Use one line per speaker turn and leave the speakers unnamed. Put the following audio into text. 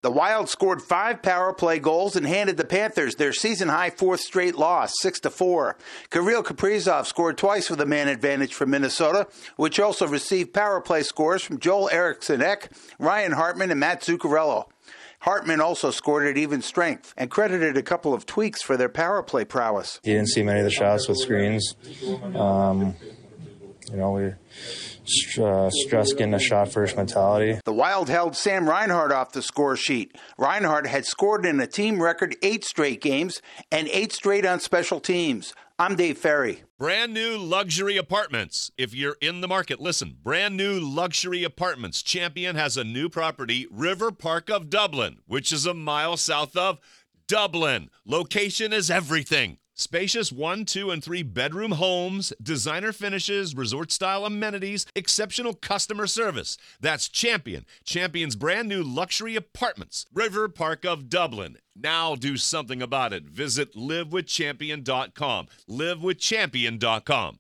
The Wild scored 5 power play goals and handed the Panthers their season-high 4th straight loss, 6-4. Kirill Kaprizov scored twice with a man advantage for Minnesota, which also received power play scores from Joel Eriksson-Ek, Ryan Hartman, and Matt Zuccarello. Hartman also scored at even strength and credited a couple of tweaks for their power play prowess.
He didn't see many of the shots with screens. We stress getting a shot-first mentality.
The Wild held Sam Reinhart off the score sheet. Reinhart had scored in a team record 8 straight games and 8 straight on special teams. I'm Dave Ferry.
Brand new luxury apartments. If you're in the market, listen. Brand new luxury apartments. Champion has a new property, River Park of Dublin, which is a mile south of Dublin. Location is everything. Spacious 1, 2, and 3 bedroom homes, designer finishes, resort-style amenities, exceptional customer service. That's Champion. Champion's brand new luxury apartments. River Park of Dublin. Now do something about it. Visit livewithchampion.com. livewithchampion.com.